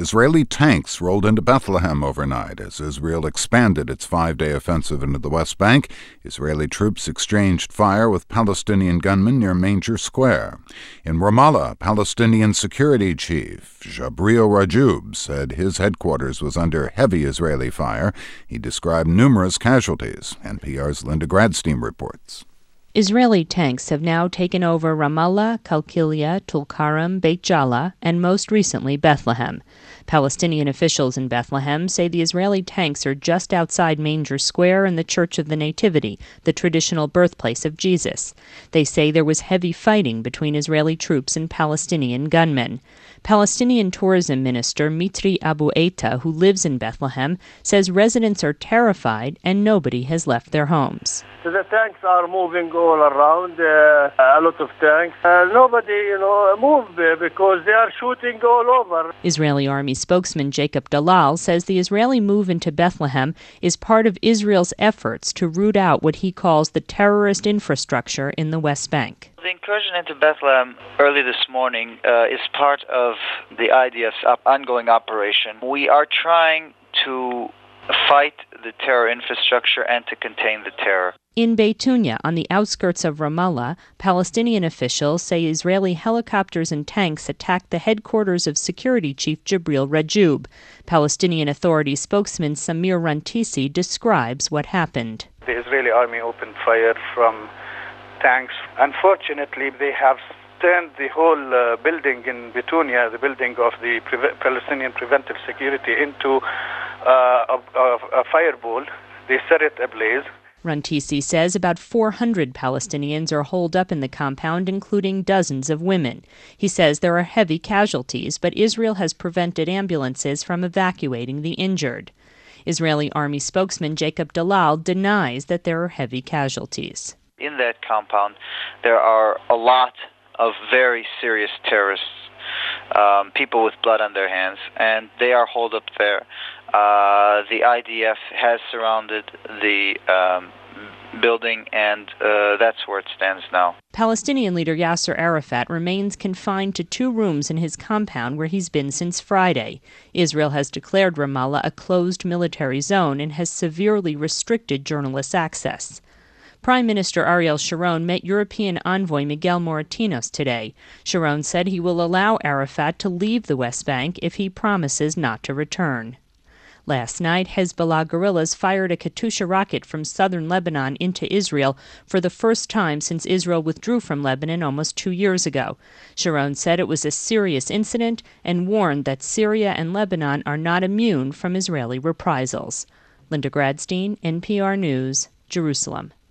Israeli tanks rolled into Bethlehem overnight as Israel expanded its 5-day offensive into the West Bank. Israeli troops exchanged fire with Palestinian gunmen near Manger Square. In Ramallah, Palestinian security chief Jibril Rajoub said his headquarters was under heavy Israeli fire. He described numerous casualties. NPR's Linda Gradstein reports. Israeli tanks have now taken over Ramallah, Qalqilia, Tulkarem, Beit Jala, and most recently Bethlehem. Palestinian officials in Bethlehem say the Israeli tanks are just outside Manger Square and the Church of the Nativity, the traditional birthplace of Jesus. They say there was heavy fighting between Israeli troops and Palestinian gunmen. Palestinian tourism minister Mitri Abu Eita, who lives in Bethlehem, says residents are terrified and nobody has left their homes. The tanks are moving all around, a lot of tanks. Nobody, moved because they are shooting all over. Israeli Army spokesman Jacob Dalal says the Israeli move into Bethlehem is part of Israel's efforts to root out what he calls the terrorist infrastructure in the West Bank. The incursion into Bethlehem early this morning is part of the IDF's ongoing operation. We are trying to fight the terror infrastructure and to contain the terror. In Beitunia, on the outskirts of Ramallah, Palestinian officials say Israeli helicopters and tanks attacked the headquarters of security chief Jibril Rajoub. Palestinian Authority spokesman Samir Rantisi describes what happened. The Israeli army opened fire from tanks. Unfortunately, they have turned the whole building in Beitunia, the building of the Palestinian Preventive Security, into a fireball. They set it ablaze. Rantisi says about 400 Palestinians are holed up in the compound, including dozens of women. He says there are heavy casualties, but Israel has prevented ambulances from evacuating the injured. Israeli army spokesman Jacob Dalal denies that there are heavy casualties. In that compound, there are a lot of very serious terrorists, people with blood on their hands, and they are holed up there. The IDF has surrounded the building, and that's where it stands now. Palestinian leader Yasser Arafat remains confined to 2 rooms in his compound where he's been since Friday. Israel has declared Ramallah a closed military zone and has severely restricted journalists' access. Prime Minister Ariel Sharon met European envoy Miguel Moratinos today. Sharon said he will allow Arafat to leave the West Bank if he promises not to return. Last night, Hezbollah guerrillas fired a Katyusha rocket from southern Lebanon into Israel for the first time since Israel withdrew from Lebanon almost 2 years ago. Sharon said it was a serious incident and warned that Syria and Lebanon are not immune from Israeli reprisals. Linda Gradstein, NPR News, Jerusalem.